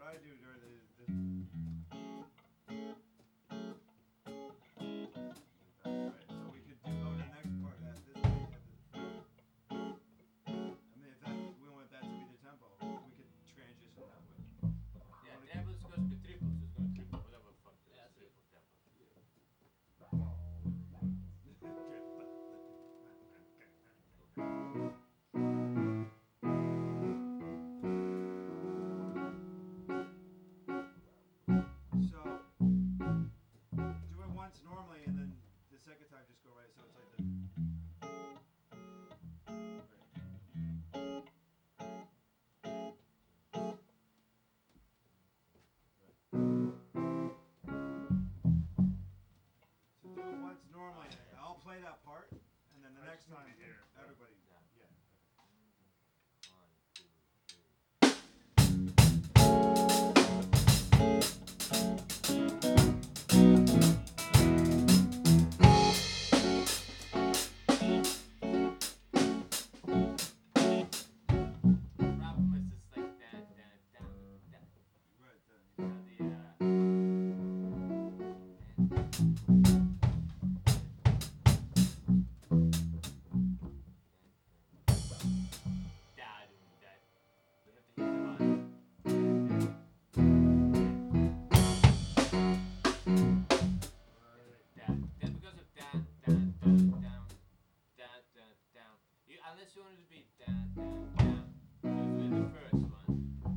I do during the right. So we could do go to the next part. This I mean, if that we want that to be the tempo, we could transition that way. Yeah, tempo is going to be triples. It's going to triple whatever the fuck it is. Triple tempo. So do it once normally, and then the second time just go right. So it's like the. So do it once normally. I'll play that part, and then the next time everybody. Yeah. One, two, problem is it's like that. Right. Then because of down, down, down, down, down, down, down. Unless you want it to be down, down, down. Because with the first one.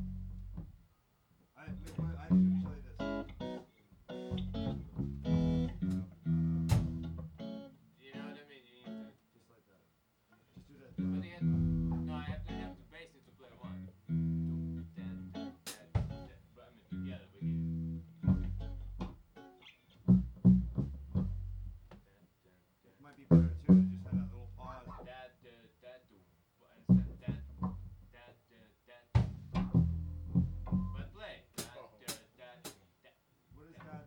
I usually this. You know what I mean? You need to. Just like that. Just do that. But again, no, I have to bass it to play one. Then, but I mean together we need. It might be better too to just have that little pause. That, instead that. But play. What is that?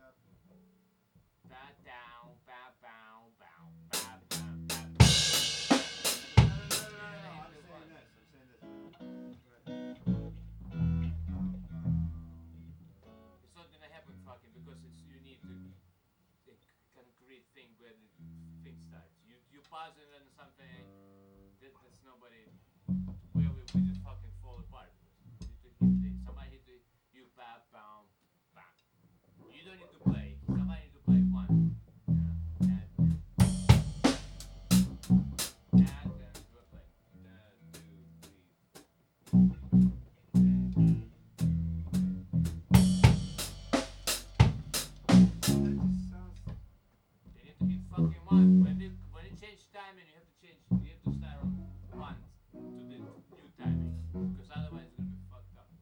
Ba down, ba bow, bow, ba ba ba. No. I'm saying this. Right. It's not gonna happen fucking because you need to a concrete thing where the thing starts. You pause it on something that's nobody where we just fucking fall apart. Somebody hit the you ba bow ba. You don't need to play. Somebody need to play one. Yeah. And do a play. 2, 3. That just sounds. They need to hit fucking one. When you change timing, you have to change. You have to start on one to the new timing, because otherwise it's gonna be fucked up.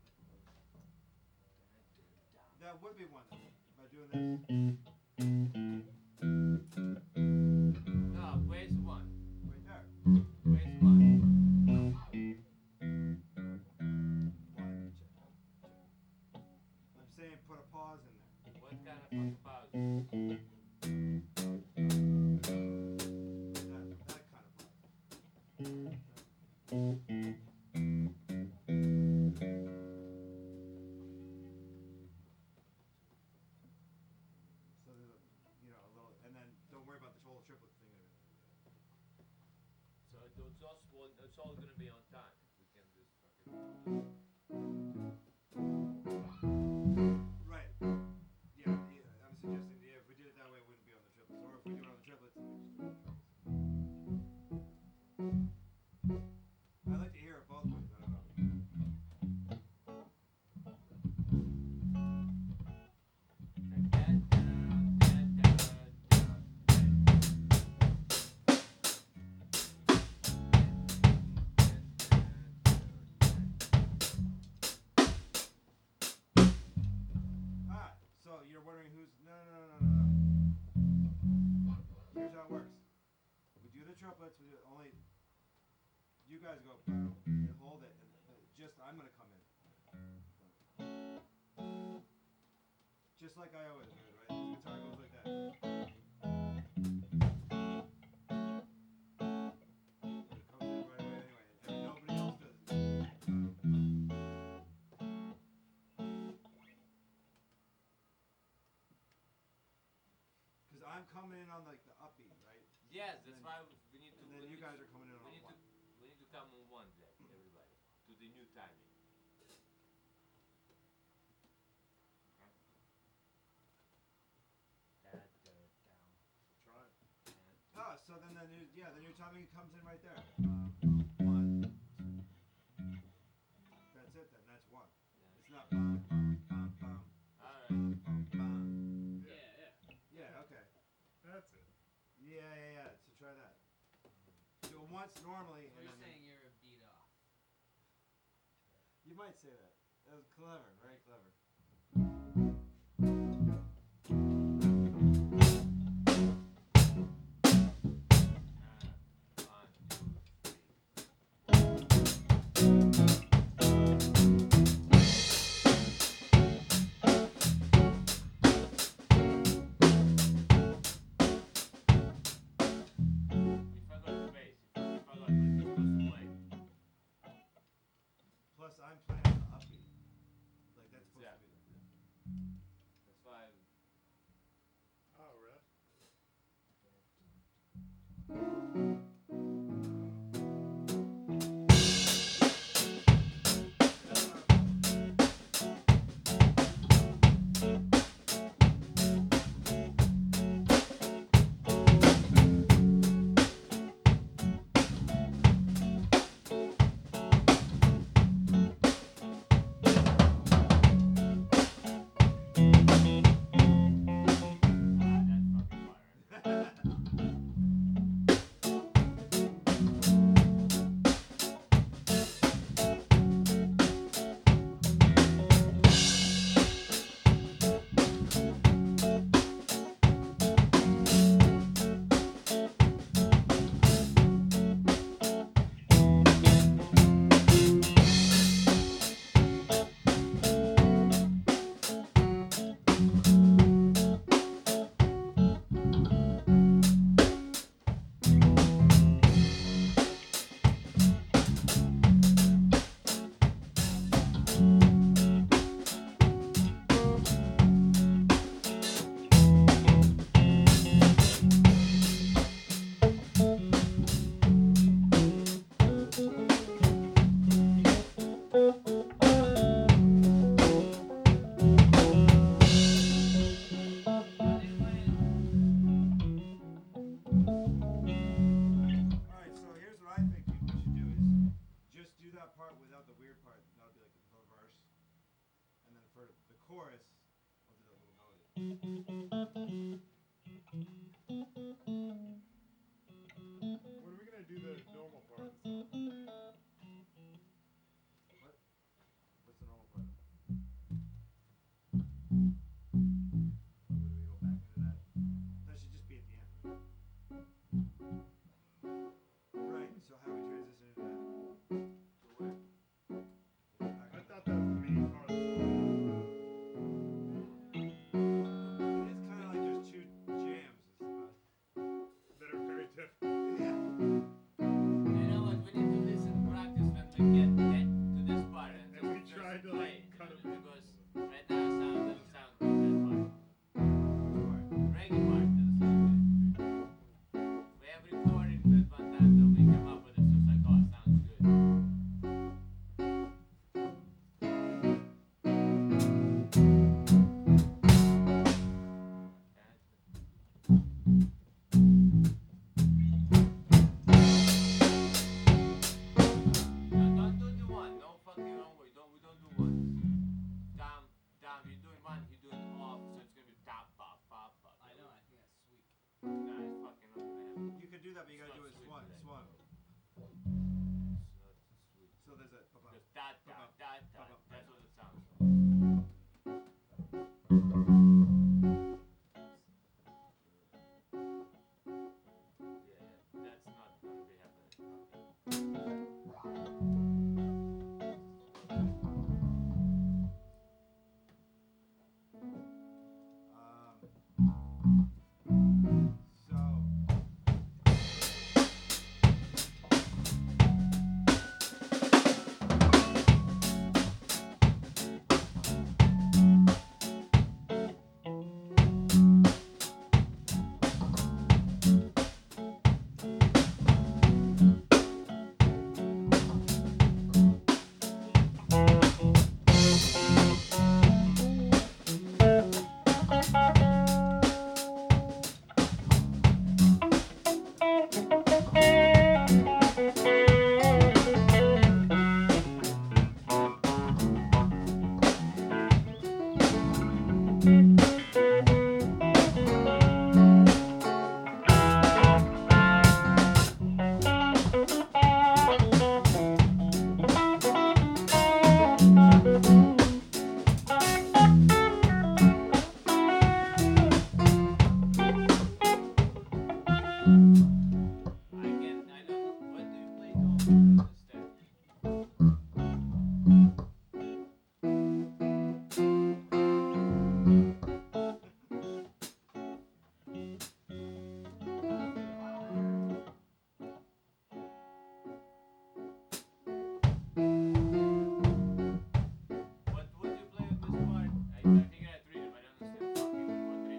That would be one though. By doing this. No, where's one? Right there. Where's one? One. I'm saying put a pause in there. What kind of fucking pause? That kind of pause. So there's a little, and then don't worry about the whole triplet thing. So it's all gonna be on time. We can just fucking. Right. Yeah. I'm suggesting if we did it that way, it wouldn't be on the triplets. Or if we do it on the triplets, then we just do it on the triplets. I like to hear it both ways. I don't know. So you're wondering who's no. Here's how it works. We do the triplets. We do only. You guys go and hold it, and just I'm gonna come in. Just like I always do, right? The guitar goes like that. It comes in right away anyway, and nobody else does it. I'm coming in on like the upbeat, right? Yes, And that's then- why we need to. And then we you need guys to- are coming in on we need one. to. We need to come on one day, everybody, to the new timing. Okay. Try. Oh, so then the new timing comes in right there. 1, 2. That's it then. That's one. Yeah. It's not bum bum bum bum All right. bum bum. Yeah. Okay. That's it. Yeah. So try that. Do it once normally, So and you're then saying you're a beat off. you might say that. That was clever, very clever. One, two, three. We forgot the bass. We forgot what we're supposed to play. Plus, I'm playing on the upbeat. Like that's supposed to be. That's why. Oh, really? That's fucking fire. Alright, so here's what I think we should do is just do that part without the weird part. That'll be like the verse. And then for the chorus, I'll do that little melody. When are we gonna do the normal part of the song? What's the normal part? When do we go back into that? That should just be at the end, right? Right, so how do we transition into that? To where? Back I into thought that was the main part of the song. It's kind of like there's two jams. That are very different. Yeah. You know what? We need to listen, practice when we get to this part, and And we just tried to, play like, it, cut it. because right now it doesn't sound good. That part. Which part? Reggae part doesn't sound good. We have recorded that one time, so we came up with it. So it's like, oh, it sounds good. No, don't do the one. No fucking wrong way. We don't do one. Down, Bye.